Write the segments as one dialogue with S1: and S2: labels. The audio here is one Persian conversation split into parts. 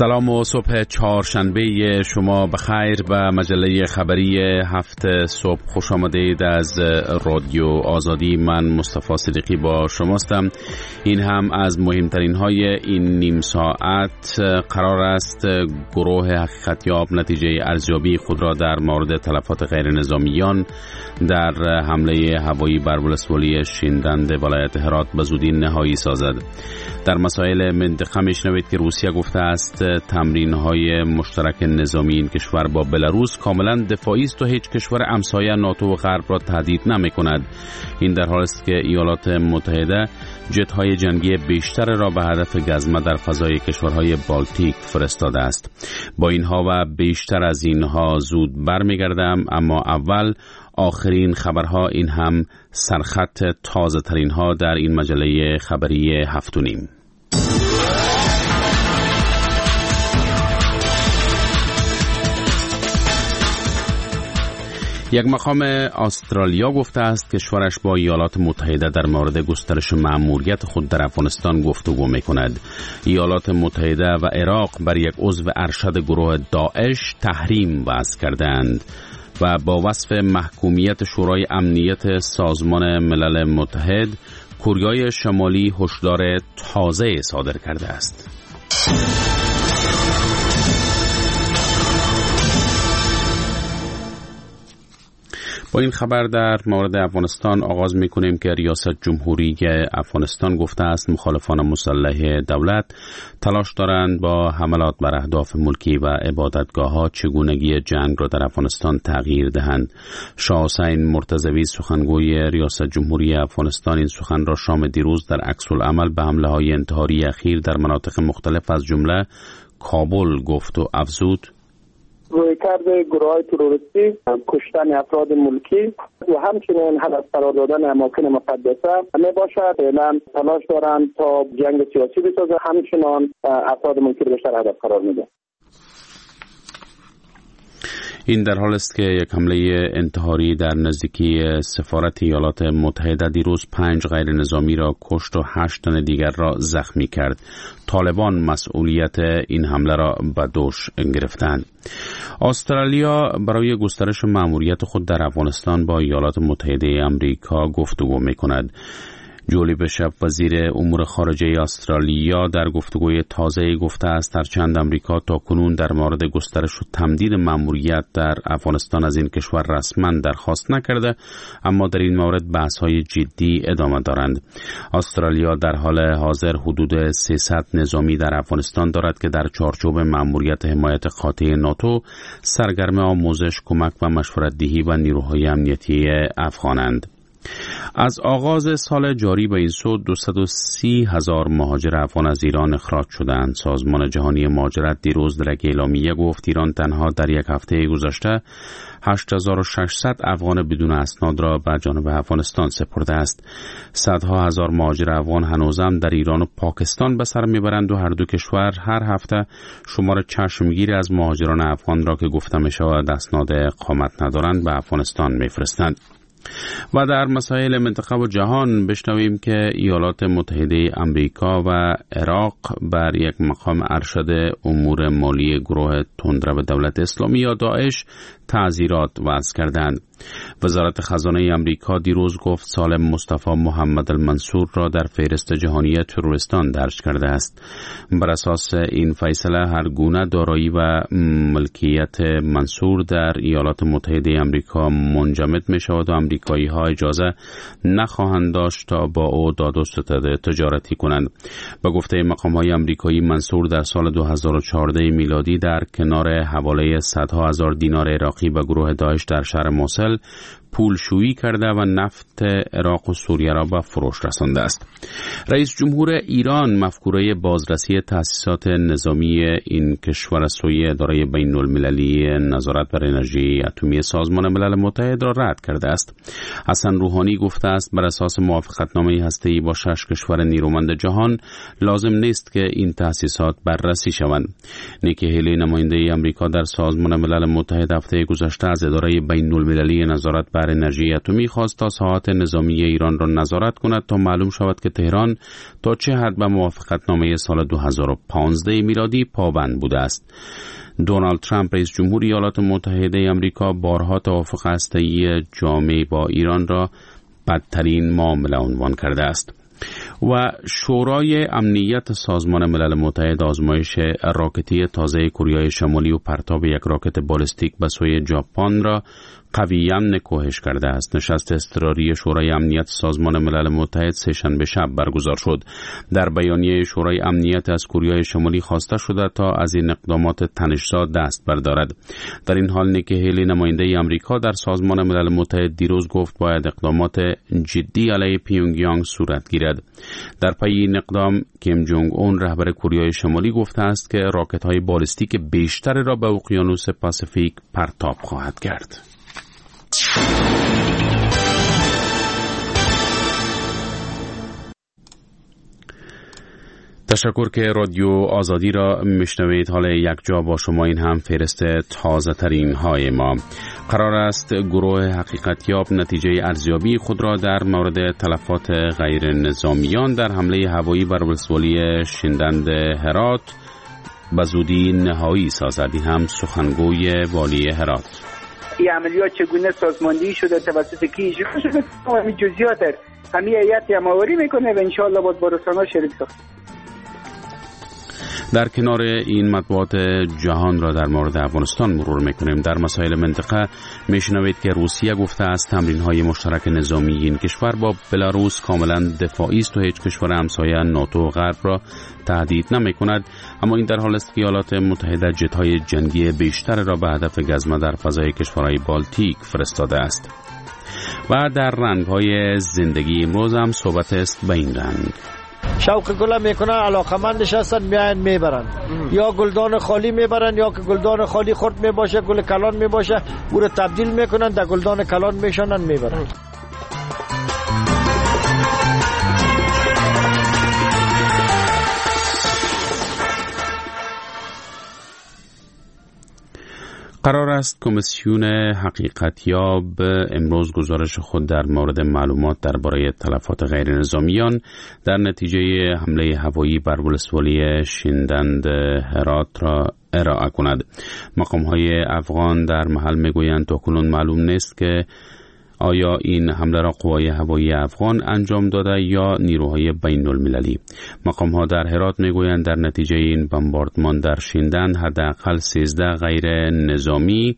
S1: سلام و صبح چهارشنبه شما بخیر و مجله خبری هفت صبح خوش آمدید از رادیو آزادی. من مصطفی صدیقی با شماستم. این هم از مهمترین های این نیم ساعت. قرار است گروه حقیقتیاب نتیجه ارزیابی خود را در مورد تلفات غیر نظامیان در حمله هوایی بر ولسوالی شیندند ولایت هرات به زودی نهایی سازد. در مسائل منطقه میشنوید که روسیه گفته است تمرین‌های مشترک نظامی این کشور با بلاروس کاملا دفاعی است و هیچ کشور همسایه ناتو و غرب را تهدید نمی‌کند. این در حالی است که ایالات متحده جت‌های جنگی بیشتر را به هدف گزمه در فضای کشورهای بالتیک فرستاده است. با اینها و بیشتر از اینها زود برمیگردم، اما اول آخرین خبرها، این هم سرخط تازه ترین ها در این مجله خبری 7:30. یک مقام استرالیا گفته است کشورش با ایالات متحده در مورد گسترش مأموریت خود در افغانستان گفتگو می‌کند. ایالات متحده و عراق بر یک عضو ارشد گروه داعش تحریم وضع کردند و با وصف محکومیت شورای امنیت سازمان ملل متحد کره شمالی هشدار تازه صادر کرده است. با این خبر در مورد افغانستان آغاز می‌کنیم که ریاست جمهوری افغانستان گفته است مخالفان مسلح دولت تلاش دارند با حملات بر اهداف ملکی و عبادتگاه‌ها چگونگی جنگ را در افغانستان تغییر دهند. شاه حسین مرتضوی سخنگوی ریاست جمهوری افغانستان این سخن را شام دیروز در عکس‌العمل به حمله‌های انتحاری اخیر در مناطق مختلف از جمله کابل گفت و افزود:
S2: رویکرد گروه‌های تروریستی، کشتن افراد ملکی و همچنین هدف قرار دادن اماکن مقدسه می باشد. فعلا تلاش دارند تا جنگ سیاسی بسازند، همچنین افراد ملکی رو بیشتر هدف قرار میدن.
S1: این در حال است که یک حمله انتحاری در نزدیکی سفارت ایالات متحده دیروز 5 غیر نظامی را کشت و 8 تن دیگر را زخمی کرد. طالبان مسئولیت این حمله را به دوش گرفتند. استرالیا برای گسترش مأموریت خود در افغانستان با ایالات متحده آمریکا گفتگو می‌کند. جولی بشپ وزیر امور خارجه استرالیا در گفتگوی تازه گفته است هرچند آمریکا تاکنون در مورد گسترش و تمدید مأموریت در افغانستان از این کشور رسما درخواست نکرده، اما در این مورد بحث‌های جدی ادامه دارند. استرالیا در حال حاضر حدود 300 نظامی در افغانستان دارد که در چارچوب مأموریت حمایت قاطع ناتو سرگرم آموزش، کمک و مشورت دهی و نیروهای امنیتی افغانند. از آغاز سال جاری به این سو 230,000 مهاجر افغان از ایران اخراج شدند. سازمان جهانی مهاجرت دیروز در یک اعلامیه گفت ایران تنها در یک هفته گذشته 8,600 افغان بدون اسناد را به جانب افغانستان سپرده است. صدها هزار مهاجر افغان هنوزم در ایران و پاکستان به سر میبرند و هر دو کشور هر هفته شمار چشمگیری از مهاجران افغان را که گفته میشود اسناد اقامت ندارند به افغانستان میفرستند. و در مسائل منطقه و جهان بشنویم که ایالات متحده آمریکا و عراق بر یک مقام ارشد امور مالی گروه تندرو دولت اسلامی یا داعش تعزیرات وضع کردند. وزارت خزانه آمریکا دیروز گفت سالم مصطفی محمد المنصور را در فهرست جهانی تروریستان درج کرده است. بر اساس این فیصله هر گونه دارایی و ملکیت منصور در ایالات متحده آمریکا منجمد می شود و آمریکایی ها اجازه نخواهند داشت تا با او داد و ستد تجارتی کنند. به گفته مقام های آمریکایی منصور در سال 2014 میلادی در کنار حواله صدها هزار دینار عراقی به گروه داعش در شهر موصل پول شویی کرده و نفت عراق و سوریه را به فروش رسانده است. رئیس جمهور ایران مفکوره بازرسی تأسیسات نظامی این کشور سوی اداره بین المللی نظارت بر انرژی اتمی سازمان ملل متحد را رد کرده است. حسن روحانی گفته است بر اساس موافقتنامه هسته‌ای با 6 کشور نیرومند جهان لازم نیست که این تأسیسات بررسی شوند. نیکی هیلی نماینده آمریکا در سازمان ملل متحد هفته گذشته از اداره بین‌المللی نظارت بر انرژی اتمی خواست تا ساحات نظامی ایران را نظارت کند تا معلوم شود که تهران تا چه حد به موافقتنامه سال 2015 میلادی پابند بوده است. دونالد ترامپ رئیس جمهور ایالات متحده آمریکا بارها توافق هسته‌ای جامع با ایران را بدترین معامله عنوان کرده است. و شورای امنیت سازمان ملل متحد آزمایش راکتی تازه کره شمالی و پرتاب یک راکت بالستیک به سوی ژاپن را قویاً نکوهش کرده است. نشست اضطراری شورای امنیت سازمان ملل متحد سه‌شنبه شب برگزار شد. در بیانیه شورای امنیت از کره شمالی خواسته شده تا از این اقدامات تنش‌زا دست بردارد. در این حال نیکی هیلی نماینده آمریکا در سازمان ملل متحد دیروز گفت باید اقدامات جدی علیه پیونگیانگ صورت گیرد. در پی این اقدام کیم جونگ اون رهبر کره شمالی گفته است که راکت‌های بالستیک بیشتر را به اقیانوس پاسیفیک پرتاب خواهد کرد. تشکر که رادیو آزادی را میشنوید. حال یک جا با شما این هم فهرست تازه ترین های ما. قرار است گروه حقیقتیاب نتیجه ارزیابی خود را در مورد تلفات غیر نظامیان در حمله هوایی بر ولسوالی شیندند هرات به زودی نهایی سازد. این هم سخنگوی والی هرات.
S3: این عملیات چگونه سازماندهی شده، توسط کی اجرا شده، همین جزئیات همین هیئت جمع‌آوری میکنه و ان شاء الله با رسانه‌ها شریک ساخت.
S1: در کنار این مطبوعات جهان را در مورد افغانستان مرور میکنیم. در مسائل منطقه میشنوید که روسیه گفته است تمرین‌های مشترک نظامی این کشور با بلاروس کاملا دفاعی است و هیچ کشور همسایه ناتو و غرب را تهدید نمی‌کند. اما این در حال است که ایالات متحده جت‌های جنگی بیشتر را به هدف گزمه در فضای کشورهای بالتیک فرستاده است. و در رنگ‌های زندگی امروز هم صحبت است به این رنگ.
S4: شوق گل میکنن، علاقمندش هستن، میاین میبرن. یا گلدان خالی میبرن یا که گلدان خالی خرد میباشه، گل کلان میباشه، او رو تبدیل میکنن در گلدان کلان میشونن میبرن.
S1: قرار است کمیسیون حقیقتیاب امروز گزارش خود در مورد معلومات درباره تلفات غیر نظامیان در نتیجه حمله هوایی بر ولسوالی شیندند هرات را ارائه کند. مقام‌های افغان در محل میگویند تاکنون معلوم نیست که آیا این حمله را قوای هوایی افغان انجام داده یا نیروهای بین المللی. مقام‌ها در هرات میگویند در نتیجه این بمباردمان در شیندند حداقل 13 غیر نظامی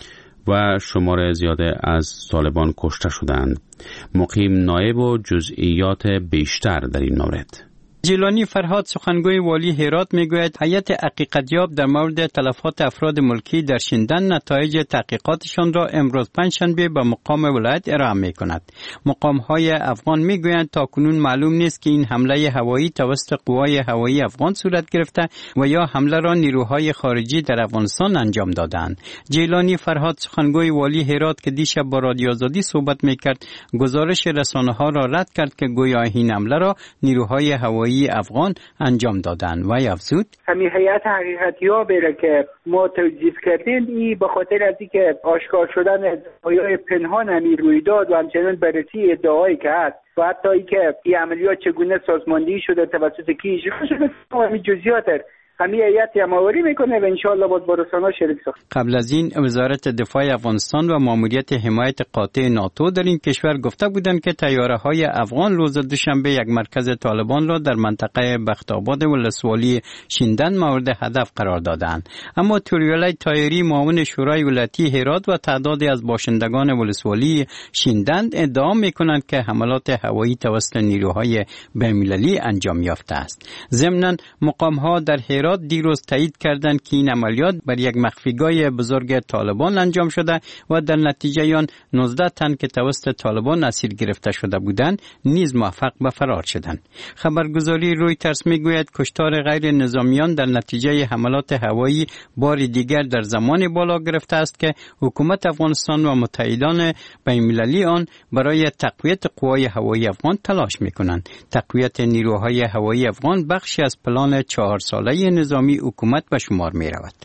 S1: و شمار زیاده از طالبان کشته شدند. مقیم نایب و جزئیات بیشتر در این مورد.
S5: جیلانی فرهاد سخنگوی والی هرات میگوید هیئت حقیقتیاب در مورد تلفات افراد ملکی در شیندند نتایج تحقیقاتشان را امروز پنجشنبه به مقام ولایت ارائه میکند. مقام‌های افغان میگویند تاکنون معلوم نیست که این حمله هوایی توسط قوای هوایی افغان صورت گرفته و یا حمله را نیروهای خارجی در افغانستان انجام دادند. جیلانی فرهاد سخنگوی والی هرات که دیشب با رادیو آزادی صحبت میکرد گزارش رسانه‌ها را رد کرد که گویا این حمله را نیروهای هوایی افغان انجام دادن و افزود
S3: همین هیئت حقیقتیاب که ما توجیه کردیم این به خاطر از اینکه آشکار شدن ادعای پنهان همین رویداد و همچنین بررسی ادعایی که هست و حتی اینکه این عملیات چگونه سازماندهی شده توسط کی اجرا شده همین جزئیات همین هیئت جمع‌آوری میکنه و ان شاء الله با رسانه‌ها شریک ساخت.
S5: قبل از این وزارت دفاع افغانستان و ماموریت حمایت قاطع ناتو در این کشور گفته بودند که طیاره‌های افغان روز دوشنبه یک مرکز طالبان را در منطقه بخت‌آباد ولسوالی شیندند مورد هدف قرار دادند. اما توریالای تایری معاون شورای ولایتی هرات و تعدادی از باشندگان ولسوالی شیندند ادعا میکنند که حملات هوایی توسط نیروهای بین‌المللی انجام یافته است. ضمناً مقام‌ها در هرات اطلاعات دیروز تایید کردند که این عملیات بر یک مخفیگاه بزرگ طالبان انجام شده و در نتیجه آن 19 تن که توسط طالبان اسیر گرفته شده بودند نیز موفق به فرار شدند. خبرگزاری رویترز میگوید کشتار غیر نظامیان در نتیجه حملات هوایی بار دیگر در زمان بالا گرفته است که حکومت افغانستان و متحدان بین‌المللی آن برای تقویت قوای هوایی افغان تلاش می‌کنند. تقویت نیروهای هوایی افغان بخشی از پلان 4 ساله نظامی حکومت به شمار می‌رود.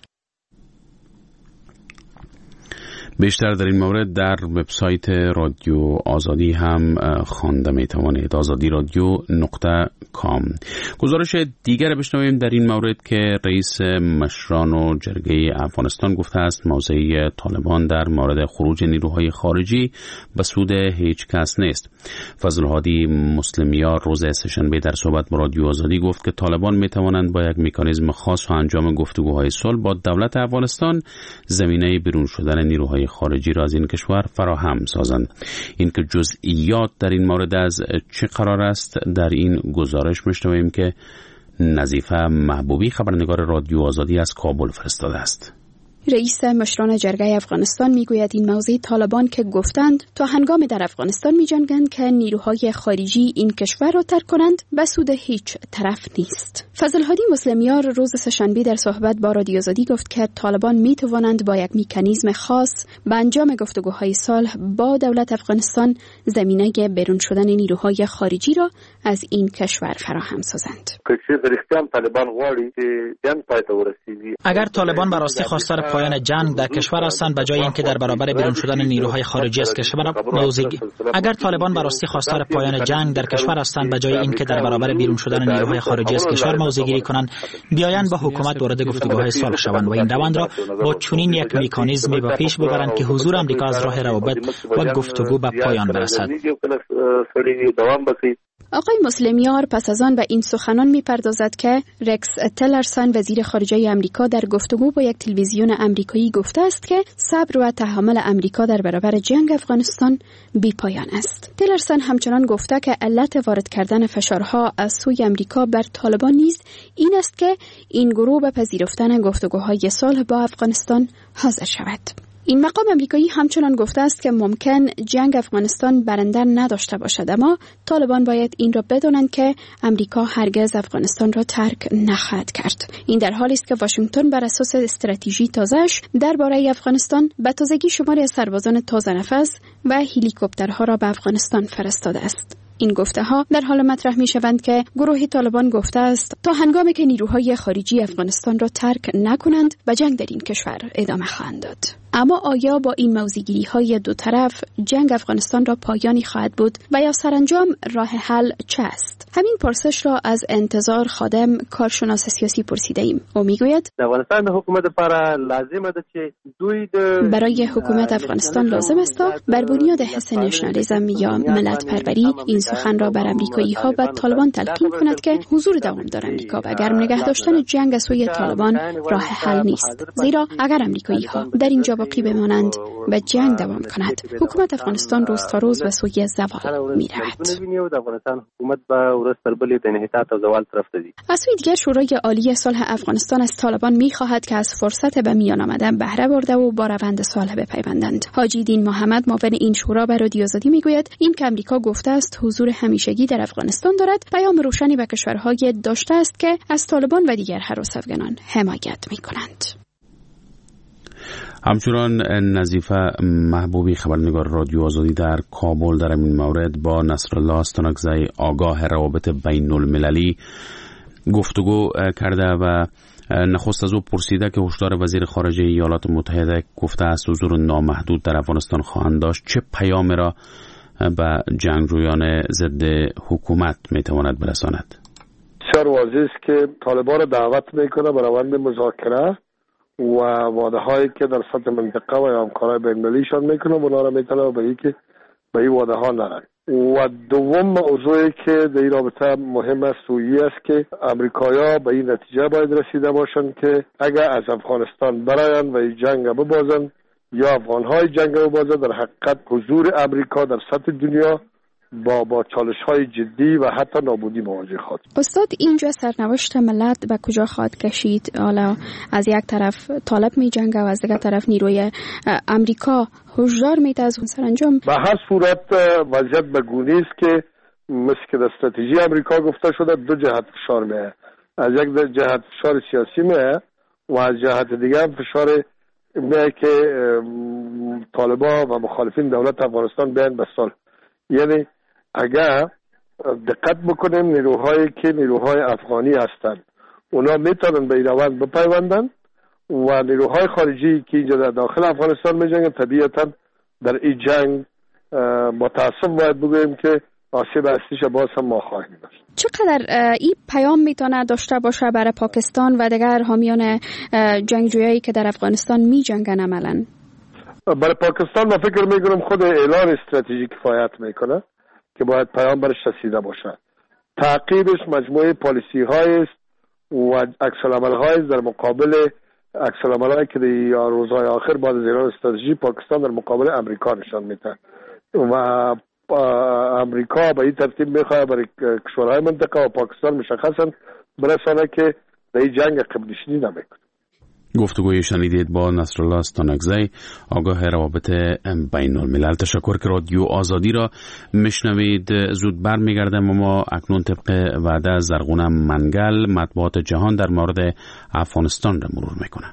S1: بیشتر در این مورد در وبسایت رادیو آزادی هم خوانده میتوانید. azadi.radio.com. گزارش دیگر بشنویم در این مورد که رئیس مشران و جرگه افغانستان گفته است موضع طالبان در مورد خروج نیروهای خارجی به سود هیچ کس نیست. فضل الهادی مسلمیار روز سه‌شنبه در صحبت با رادیو آزادی گفت که طالبان میتوانند با یک مکانیزم خاص و انجام گفتگوهای صلح با دولت افغانستان زمینه بیرون شدن نیروهای خارجی را از این کشور فراهم سازند. اینکه جزئیات در این مورد از چه قرار است در این گزارش میشنویم که نظیفه محبوبی خبرنگار رادیو آزادی از کابل فرستاده است.
S6: رئیس مشران جرگه افغانستان میگوید این موضوع طالبان که گفتند تا هنگام در افغانستان می‌جنگند که نیروهای خارجی این کشور را ترک کنند به سود هیچ طرف نیست. فضل الهادی مسلمیار روز سه‌شنبه در صحبت با رادیو آزادی گفت که طالبان میتوانند با یک مکانیزم خاص به انجام گفتگوهای صلح با دولت افغانستان زمینه بیرون شدن نیروهای خارجی را از این کشور فراهم سازند.
S7: اگر طالبان براستی خواستار پایان جنگ در کشور هستند به جای اینکه در برابر بیرون شدن نیروهای خارجی از کشور اگر طالبان براستی خواستار پایان جنگ در کشور هستند به جای اینکه در برابر بیرون شدن نیروهای خارجی از کشور موضع گیری کنند بیایند با حکومت وارد گفتگوهای صلح شوند و این روند را با چنین یک مکانیزمی به پیش ببرند که حضور آمریکا از راه روابط و گفتگو به پایان برسد.
S6: آقای مسلمیار پس از آن به این سخنان می‌پردازد که رکس تلرسن وزیر خارجه آمریکا در گفتگو با یک تلویزیون آمریکایی گفته است که صبر و تحمل آمریکا در برابر جنگ افغانستان بی‌پایان است. تلرسن همچنان گفته که علت وارد کردن فشارها از سوی آمریکا بر طالبان نیز این است که این گروه به پذیرفتن گفتگوهای صلح با افغانستان حاضر شود. این مقام آمریکایی همچنان گفته است که ممکن جنگ افغانستان برنده نداشته باشد، اما طالبان باید این را بدانند که آمریکا هرگز افغانستان را ترک نخواهد کرد. این در حالی است که واشنگتن بر اساس استراتژی تازه‌اش درباره افغانستان به تازگی شماری از سربازان تازه نفس و هلیکوپترها را به افغانستان فرستاده است. این گفته‌ها در حال مطرح می‌شوند که گروه طالبان گفته است تا هنگامی که نیروهای خارجی افغانستان را ترک نکنند به جنگ در این کشور ادامه خواهند داد. اما آیا با این موضوع‌گیری‌های دو طرف جنگ افغانستان را پایانی خواهد بود و یا سرانجام راه حل چه است؟ همین پرسش را از انتظار خادم کارشناس سیاسی پرسیده‌ایم. او میگوید برای حکومت افغانستان لازم است تا بر بنیاد حس نشنالیسم یا ملت پروری این سخن را بر آمریکایی‌ها و طالبان تلقین کند که حضور دوامدار آمریکا و گرم نگه داشتن جنگ از سوی طالبان راه حل نیست. زیرا اگر آمریکایی‌ها در اینجا باقی بمانند و جنگ دوام کند، حکومت افغانستان روز تا روز به سوی زوال می‌رود. از سوی دیگر شورای عالی صلح افغانستان از طالبان می‌خواهد که از فرصت به میان آمدن بهره برده و با روند صلح بپیوندند. حاجی دین محمد معاون این شورا به رادیو آزادی میگوید این که آمریکا گفته است حضور همیشگی در افغانستان دارد پیام روشنی به کشورهای داشته است که از طالبان و دیگر هراس افغانان حمایت می‌کنند.
S1: همچنان نظیفه محبوبی خبرنگار رادیو آزادی در کابل در این مورد با نصرالله استانکزی آگاه روابط بین المللی گفتگو کرده و نخست از او پرسیده که هشدار وزیر خارجه ایالات متحده گفته است حضور نامحدود در افغانستان خواهند داشت چه پیامی را به جنگجویان ضد حکومت میتواند برساند؟
S8: بسیار واضح است که طالبان را دعوت میکنه به روند مذاکره و وعده هایی که در سطح منطقه و همکارای بین المللیشان میکنه اونا را میطلبه به این وعده ها نرن. و دوم موضوعی که در این رابطه مهم است و است که امریکایی‌ها به این نتیجه باید رسیده باشند که اگر از افغانستان براین و این جنگ ببازن یا افغان‌های جنگ ببازن در حقیقت حضور امریکا در سطح دنیا با چالش‌های جدی و حتی نابودی مواجه خواهد.
S6: استاد، اینجا سرنوشت ملت به کجا خواهد کشید؟ حالا از یک طرف طالب می‌جنگه و از دیگر طرف نیروی امریکا هشدار میده از اون سرانجام.
S8: به هر صورت وضعیت به گونه است که مثل که در استراتژی امریکا گفته شده دو جهت فشار میه. از یک جهت فشار سیاسی میه و از جهت دیگر فشار میه که طالبان و مخالفین دولت افغانستان بیان به صلح. یعنی اگر دقت بکنیم نیروهایی که نیروهای افغانی هستند اونا میتونن به این روند بپیوندن و نیروهای خارجی که اینجا در داخل افغانستان میجنگن طبیعتا در این جنگ متاسف باید بگوییم که آسیب اصلیش باز هم ما خواهیم داشت.
S6: چقدر این پیام میتونه داشته باشه برای پاکستان و دیگر حامیان جنگجویایی که در افغانستان میجنگن عملاً؟
S8: برای پاکستان من فکر میکنم خود اعلان استراتژی کفایت میکنه که باید پیام برش رسیده باشه. تعقیبش مجموعه پالیسی های است و عکس العمل های در مقابل عکس العمل هایی که در روزهای آخر بعد از اعلان استراتژی پاکستان در مقابل امریکا نشان میده و امریکا به این ترتیب میخواد برای کشورهای منطقه و پاکستان مشخصا برسانه که در این جنگ عقب نشینی نمیکنه.
S1: گفتگوی شنیدید با نصرالله استانکزی، آگاه روابط بین الملل. تشکر که رادیو آزادی را میشنوید. زود برمیگردم اما اکنون طبق وعده زرغون منگل مطبوعات جهان در مورد افغانستان را مرور میکنه.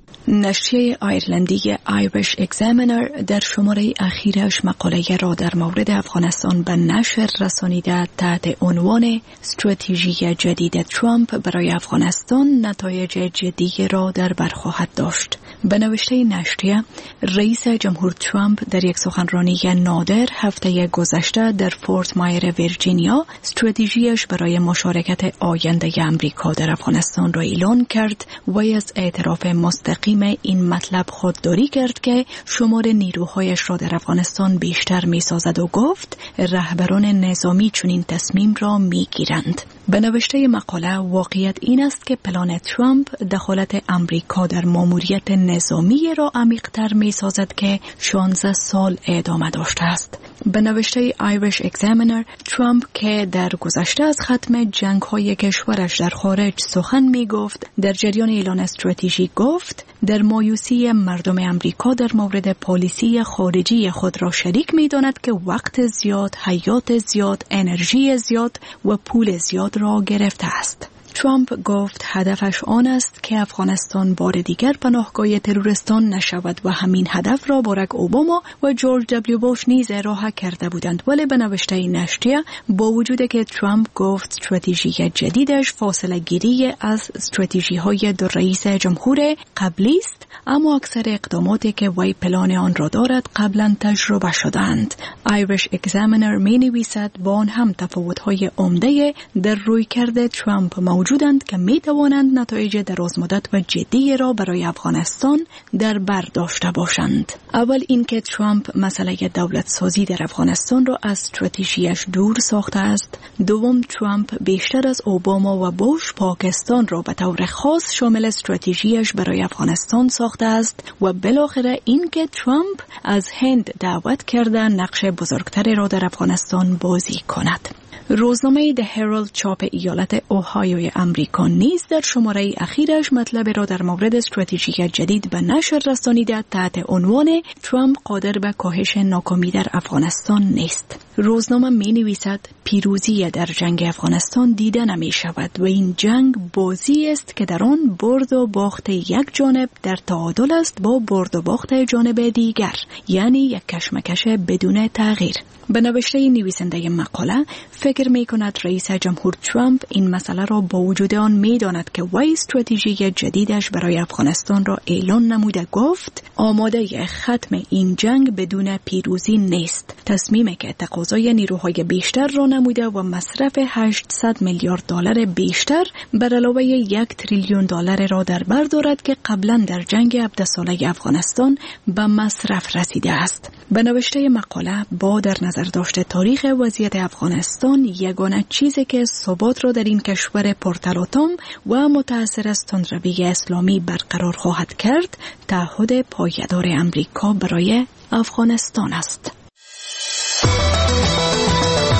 S9: نشریه آیرلندی آیریش اگزامینر در شماره اخیرش مقاله را در مورد افغانستان به نشر رسانیده تحت عنوان استراتژی جدید ترامپ برای افغانستان نتایج جدی را در بر خواهد داشت. به نوشته نشریه، رئیس جمهور ترامپ در یک سخنرانی نادر هفته گذشته در فورت مایر ویرجینیا استراتژیش برای مشارکت آینده امریکا در افغانستان را اعلان کرد و از اعتراف مستقیم این مطلب خودداری کرد که شمار نیروهایش را در افغانستان بیشتر می‌سازد و گفت رهبران نظامی چنین تصمیم را می‌گیرند. به نوشته مقاله، واقعیت این است که پلان ترامپ دخالت امریکا در ماموریت نظامی را عمیق‌تر می‌سازد که 16 سال ادامه داشته است. به نوشته آیریش اگزامینر، ترامپ که در گذشته از ختم جنگ‌های کشورش در خارج سخن می‌گفت، در جریان اعلان استراتژی گفت در مایوسی مردم امریکا در مورد پالیسی خارجی خود را شریک می‌داند که وقت زیاد، حیات زیاد، انرژی زیاد و پول زیاد را گرفته است. ترامپ گفت هدفش آن است که افغانستان بار دیگر پناهگاه تروریستان نشود و همین هدف را باراک اوباما و جورج دبلیو بوش نیز اراده کرده بودند. ولی به نوشته نشریه، با وجود که ترامپ گفت استراتژی جدیدش فاصله گیری از استراتژی های دو رئیس جمهور قبلی است، اما اکثر اقداماتی که وی پلان آن را دارد قبلا تجربه شدند. آیریش اگزامینر می نویسد با آن هم تفاوت‌های عمده در رویکرد ترامپ موجودند که می توانند نتایج درازمدت و جدی را برای افغانستان در بر داشته باشند. اول اینکه ترامپ مسئله دولت سازی در افغانستان را از استراتژیش دور ساخته است. دوم، ترامپ بیشتر از اوباما و بوش پاکستان را به طور خاص شامل استراتژیش برای افغانستان ساخته است و بالاخره اینکه ترامپ از هند دعوت کرده نقش بزرگتری را در افغانستان بازی کند. روزنامه The Herald چاپ ایالت اوهایوی امریکا نیز در شماره اخیرش مطلب را در مورد استراتژی جدید به نشر رسانیده تحت عنوان ترامپ قادر به کاهش ناکامی در افغانستان نیست. روزنامه می نویسد پیروزی در جنگ افغانستان دیده نمی شود و این جنگ بازی است که در آن برد و باخت یک جانب در تعادل است با برد و باخت جانب دیگر، یعنی یک کشمکش بدون تغییر. به نوشته نویسنده مقاله، فکر می کند رئیس جمهور ترامپ این مسئله را با وجود آن می داند که وی استراتژی جدیدش برای افغانستان را اعلان نموده گفت آماده ختم این جنگ بدون پیروزی نیست. تصمیمی که تقاضای نیروهای بیشتر را نموده و مصرف 800 میلیارد دلار بیشتر بر علاوه 1 تریلیون دلار را در بر دارد که قبلا در جنگ 17 ساله افغانستان به مصرف رسیده است. به نوشته مقاله، با در نظر داشته تاریخ وضعیت افغانستان، یگانه چیزی که ثبات را در این کشور پرتلاطم و متأثر از تندروی اسلامی برقرار خواهد کرد، تعهد پایدار امریکا برای افغانستان است.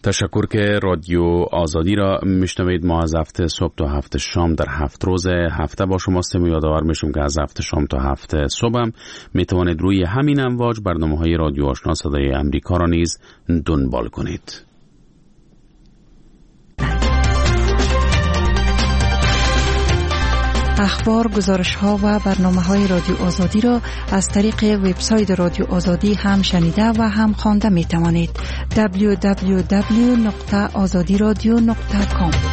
S1: تشکر که رادیو آزادی را میشنوید. ما از هفته صبح تا هفته شام در 7 روز هفته با شما هستیم. یادآور میشم که از هفته شام تا هفته صبح هم میتوانید روی همین امواج برنامه‌های رادیو آشنا صدای امریکا را نیز دنبال کنید.
S9: اخبار، گزارش‌ها و برنامه‌های رادیو آزادی را از طریق وبسایت رادیو آزادی هم شنیده و هم خوانده می‌توانید. www.azadiradio.com.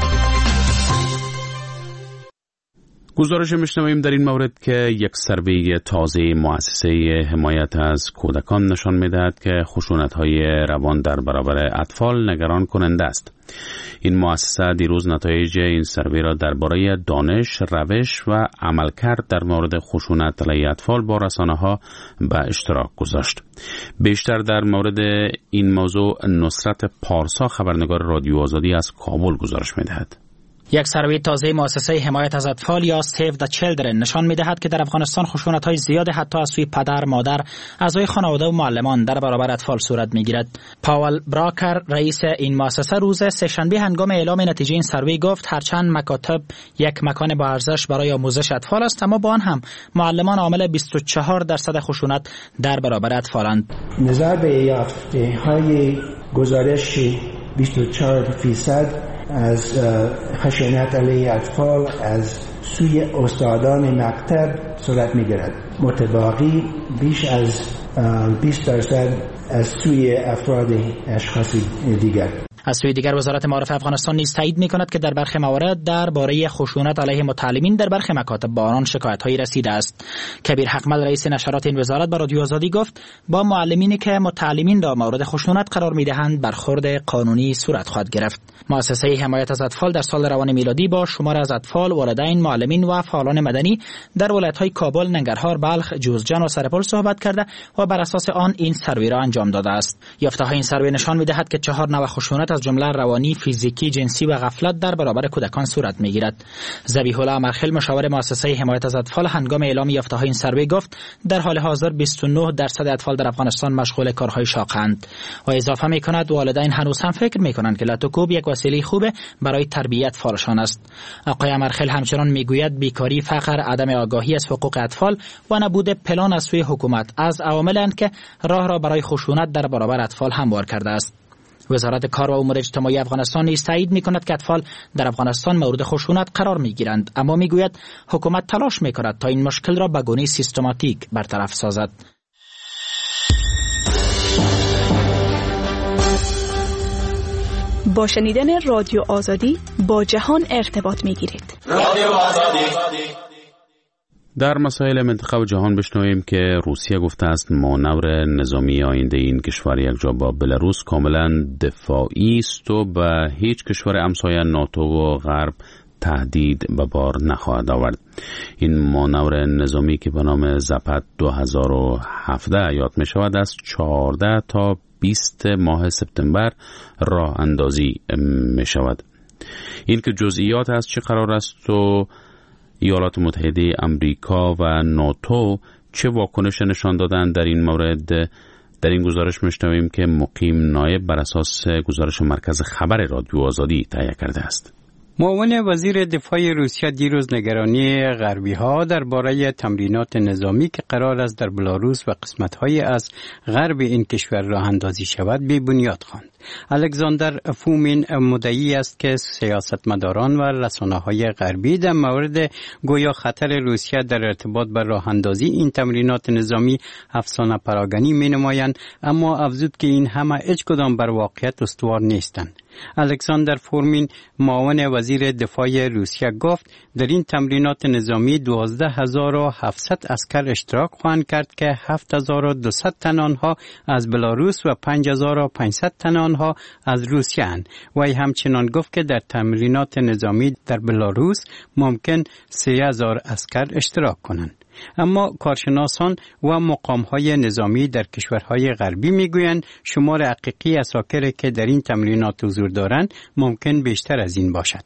S1: گزارش میشنویم در این مورد که یک سروی تازه مؤسسه حمایت از کودکان نشان می‌دهد که خشونت‌های روان در برابر اطفال نگران کننده است. این مؤسسه دیروز نتایج این سروی را درباره دانش، روش و عملکرد در مورد خشونت علیه اطفال با رسانه‌ها به اشتراک گذاشت. بیشتر در مورد این موضوع نصرت پارسا، خبرنگار رادیو آزادی از کابل گزارش می‌دهد.
S7: یک سروی تازه مؤسسه حمایت از اطفال یا Save the Children نشان می‌دهد که در افغانستان خشونت‌های زیاد حتی از سوی پدر، مادر، اعضای خانواده و معلمان در برابر اطفال صورت می‌گیرد. پاول براکر، رئیس این مؤسسه، روز سه‌شنبه هنگام اعلام نتیجه این سروی گفت هرچند مکاتب یک مکان با ارزش برای آموزش اطفال است، اما با آن هم معلمان عامل 24% خشونت در برابر اطفالند.
S10: نظر به یافته‌های گزارش 24% از خشونت علیه اطفال از سوی استادان مکتب صورت می‌گیرد. متباقی بیش از 20% از سوی افراد اشخاص دیگر.
S7: از سوی دیگر وزارت معارف افغانستان نیز تایید می‌کند که در برخی موارد درباره خشونت علیه متعلمین در برخی مکاتب با آنان شکایت‌هایی رسیده است. کبیر حقمل، رئیس نشرات این وزارت، با رادیو آزادی گفت با معلمینی که متعلمین را مورد خشونت قرار می‌دهند برخورد قانونی صورت خواهد گرفت. مؤسسه حمایت از اطفال در سال روان میلادی با شمار از اطفال، والدین، معلمین و فعالان مدنی در ولایت‌های کابل، ننگرهار، بلخ، جوزجان و سرپل صحبت کرده و بر اساس آن این سروی را انجام داده است. یافته‌های این سروی نشان می‌دهد که 4 نوع خشونت از جمله روانی، فیزیکی، جنسی و غفلت در برابر کودکان صورت می‌گیرد. ذبیح الله مرخل، مشاور مؤسسه حمایت از اطفال، هنگام اعلام یافته‌های این سروی گفت در حال حاضر 29% اطفال در افغانستان مشغول کارهای شاق‌اند و اضافه می‌کند والدین هنوز هم فکر می‌کنند که لاتوکوب یک وسیله خوبه برای تربیت فالشان است. آقای مرخل همچنان می‌گوید بیکاری، فقر، عدم آگاهی از حقوق اطفال و نبود پلان از سوی حکومت از عوامل‌اند که راه را برای خشونت در برابر اطفال هموار کرده است. وزارت کار و امور اجتماعی افغانستان نیز تایید می‌کند که اطفال در افغانستان مورد خشونت قرار می‌گیرند، اما می‌گوید حکومت تلاش می‌کند تا این مشکل را به گونه سیستماتیک برطرف سازد.
S9: با شنیدن رادیو آزادی با جهان ارتباط می‌گیرید.
S1: رادیو آزادی. در مسائل منطقه و جهان بشنویم که روسیه گفته است مانور نظامی آینده این کشور یکجا با بلاروس کاملا دفاعی است و به هیچ کشور همسایه ناتو و غرب تهدید به بار نخواهد آورد. این مانور نظامی که به نام زپت 2017 یاد می شود از 14 تا 20 ماه سپتامبر راه اندازی می شود. این که جزئیات از چه قرار است و ایالات متحده امریکا و ناتو چه واکنش نشان دادن در این مورد، در این گزارش میشنویم که مقیم نایب بر اساس گزارش مرکز خبر رادیو آزادی تهیه کرده است.
S5: معاون وزیر دفاع روسیه دیروز نگرانی غربی‌ها درباره تمرینات نظامی که قرار است در بلاروس و قسمت‌های از غرب این کشور راه اندازی شود بی بنیاد خواند. الکساندر فومین مدعی است که سیاستمداران و رسانه‌های غربی در مورد گویا خطر روسیه در ارتباط با راه اندازی این تمرینات نظامی افسانه پراگنی می‌نمایند، اما افزود که این همه هیچ کدام بر واقعیت استوار نیستند. الکساندر فورمین معاون وزیر دفاع روسیه گفت در این تمرینات نظامی 12700 عسکر اشتراک خواهند کرد که 7200 تن آنها از بلاروس و 5500 تن آنها از روسیه اند. وی همچنان گفت که در تمرینات نظامی در بلاروس ممکن 3000 عسکر اشتراک کنند. اما کارشناسان و مقام‌های نظامی در کشورهای غربی می‌گویند شمار حقیقی عساکری که در این تمرینات حضور دارند ممکن بیشتر از این باشد.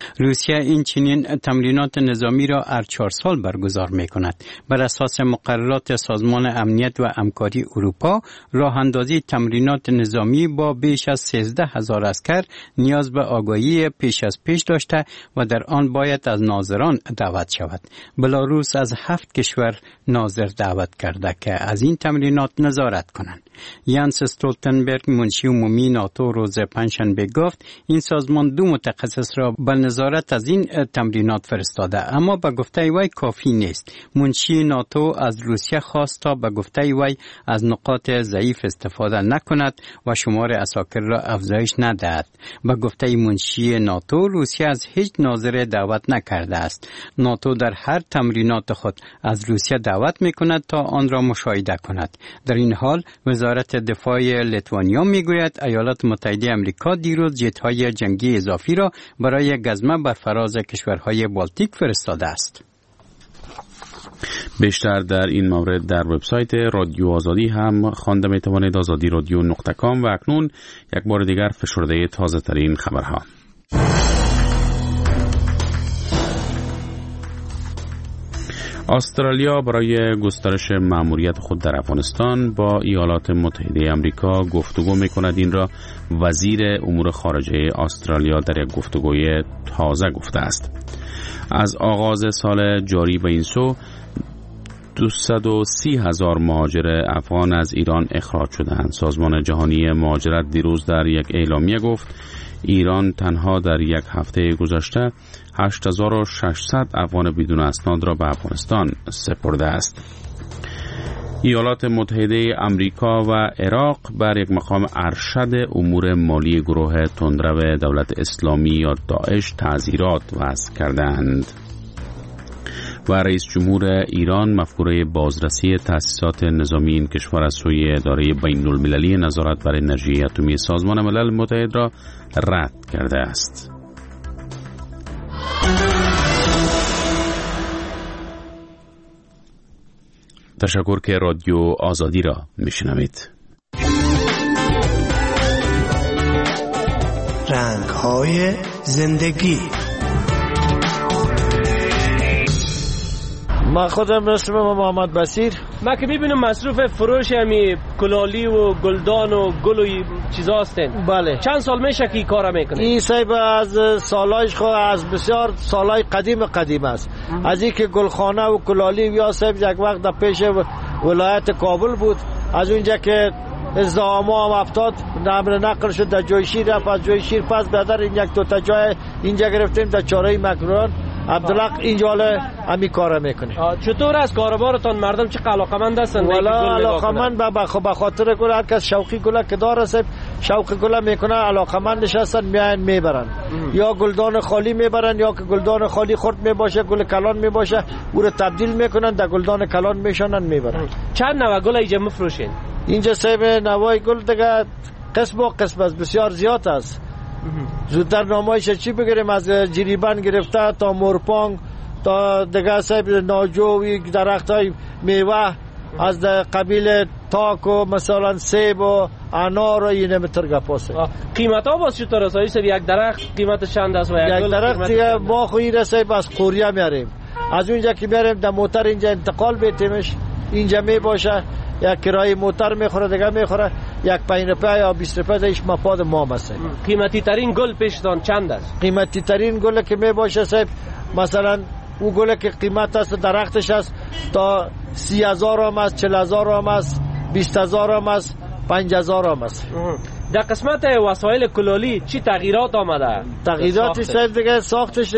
S5: روسیه این چنین تمرینات نظامی را هر 4 سال برگزار می کند. بر اساس مقررات سازمان امنیت و همکاری اروپا، راه اندازی تمرینات نظامی با بیش از 13,000 عسکر نیاز به آگاهی پیش از پیش داشته و در آن باید از ناظران دعوت شود. بلاروس از 7 کشور ناظر دعوت کرده که از این تمرینات نظارت کنند. یانس استولتنبرگ، منشی عمومی ناتو، روز پنجشنبه گفت این سازمان 2 متخصص را به نظارت از این تمرینات فرستاده، اما به گفته وی کافی نیست. منشی ناتو از روسیه خواست تا به گفته وی از نقاط ضعیف استفاده نکند و شمار عساکر را افزایش ندهد. به گفته منشی ناتو، روسیه از هیچ ناظر دعوت نکرده است. ناتو در هر تمرینات خود از روسیه دعوت میکند تا آن را مشاهده کند. در این حال وزارت دفاع لیتوانیا میگوید ایالات متحده آمریکا دیروز جت‌های جنگی اضافی را برای گزمه بر فراز کشورهای بالتیک فرستاده است.
S1: بیشتر در این مورد در وبسایت رادیو آزادی هم خوانده میتوانید، azadiradyo.com. و اکنون یک بار دیگر فشرده تازه ترین خبرها. استرالیا برای گسترش مأموریت خود در افغانستان با ایالات متحده آمریکا گفتگو می‌کند. این را وزیر امور خارجه استرالیا در یک گفتگوی تازه گفته است. از آغاز سال جاری به این سو 230,000 مهاجر افغان از ایران اخراج شدند. سازمان جهانی مهاجرت دیروز در یک اعلامیه گفت ایران تنها در یک هفته گذشته 8,600 افغان بدون اسناد را به افغانستان سپرده است. ایالات متحده آمریکا و عراق بر یک مقام ارشد امور مالی گروه تندرو دولت اسلامی یا داعش تعزیرات وضع کردند. و رئیس جمهور ایران مفکوره بازرسی تأسیسات نظامی این کشور از سوی اداره بین المللی نظارت بر انرژی اتمی سازمان ملل متحد را رد کرده است. تشکر که رادیو آزادی را میشنوید.
S10: رنگ‌های زندگی.
S4: من خودم اسمم محمد بصیر.
S11: ما که میبینم مصروف فروش همی کلالی و گلدان و گل و چیزاستن.
S4: بله.
S11: چند سال میشه که این کارا میکنه؟
S4: این صاحب از سالایش خود از بسیار سالای قدیم است. از این که گلخانه و کلالی یا صاحب یک وقت در پیش ولایت کابل بود، از اونجا که ازدهاما هم افتاد نقل شد در جای شیر، از جای شیر پس بدر این یک دو تا جای اینجا گرفتیم در چاره مکران. عبدالحق اینجا همی کارا میکنه.
S11: چطور از کاروبارتان مردم چه علاقمند هستن؟
S4: والا علاقمند به خاطر گل، هر کس شوقی گل که داره صاحب شوق گل میکنه، علاقمندش هستن میان میبرن. یا گلدان خالی میبرن یا که گلدان خالی خرد میباشه گل کلان میباشه او رو تبدیل میکنن در گلدان کلان میشونن میبرن.
S11: چند نوع گل اینجا میفروشین؟
S4: اینجا صاحب نوای گل دیگه قسم و قسم است، بسیار زیاد است. زودتر نامایش چی بگیریم، از جریبن گرفته تا مورپانگ تا دیگه صاحب ناجوی درخت های میوه از قبیل تاک و مثلا سیب و انار و اینه مترگه پاسه.
S11: قیمت ها باز چطور است؟ یک درخت قیمت چند است و
S4: یک درخت دیگه ما خویده صاحب از قوریه میاریم، از اونجا که میاریم در موتر اینجا انتقال بیتیمش، اینجا میباشه یک کرای موتر میخوره دیگه میخوره، یک 5 روپیه یا 20 روپیه دایش مفاد ما مثلا.
S11: قیمتی ترین گل پیشتان چند است؟
S4: قیمتی ترین گل که میباشه صاحب مثلا او گل که قیمت است درختش است تا 30,000 هم است، 40,000 هم است، 20,000 هم است، 5,000 هم است.
S11: در قسمت وسایل کلالی چی تغییرات آمده؟
S4: تغییراتی صاحب دیگه ساختش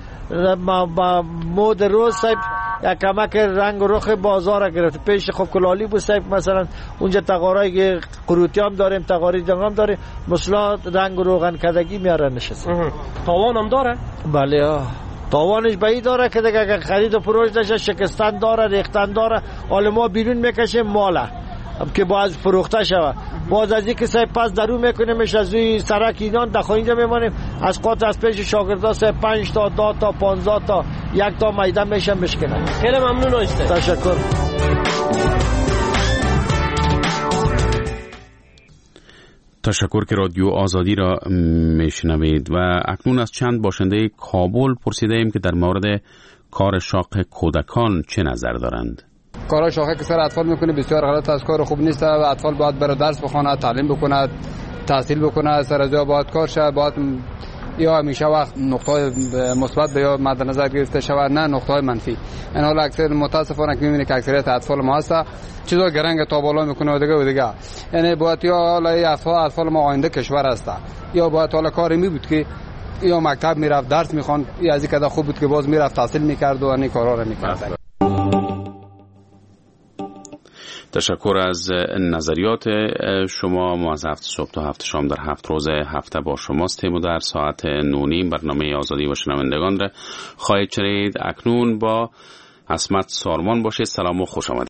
S4: مود روز صاحب یک کمک رنگ و رخ بازار گرفت. پیش خب کلالی بود صاحب مثلا اونجا تقارای قروتی هم داریم، تقاری دیگه هم داریم، مثلا رنگ و روغن کدگی میارن نشست.
S11: تاوان هم داره؟
S4: بله تاوانش به این داره که دیگه خرید و فروش داشته، شکستن داره، ریختن داره. حالا ما بیرون میکشیم ماله که باز فروخته شود، باز از اینکه صاحب پس درو میکنیمش از روی سرک اینان داخل اینجا میمانیم، از قاط از پیش شاگردا صاحب 5 تا 10 تا 15 تا 1 تا میدان میشن بشکنن.
S11: خیلی ممنون است.
S4: تشکر.
S1: تشکر که رادیو آزادی را میشنوید و اکنون از چند باشنده کابل پرسیده ایم که در مورد کار شاق کودکان چه نظر دارند.
S12: کار شاقه که سر اطفال میکنه بسیار غلط است، کار خوب نیست و اطفال باید بره درس بخونه، تعلیم بکنه، تحصیل بکنه، سر از جا باید کار شه، باید یا همیشه وقت نقطه مثبت یا مد نظر گرفته شود نه نقطه منفی. این حال اکثر متاسفانه که میبینید که اکثریت اطفال ما هست چیزا گرنگ تا بالا میکنه و دیگه یعنی باید یا حالا اطفال ما آینده کشور هست یا باید حالا کاری می بود که یا مکتب میرفت درس میخوان یا از این کده خوب بود که باز میرفت تحصیل میکرد و این کارا رو میکرد.
S1: تشکر از نظریات شما. ما از 7 صبح تا 7 شام در 7 روز هفته با شماستیم و در ساعت 9:30 برنامه آزادی و شنوندگان را خواهید شنید. اکنون با حسمت سارمان باشید. سلام و خوش آمدید.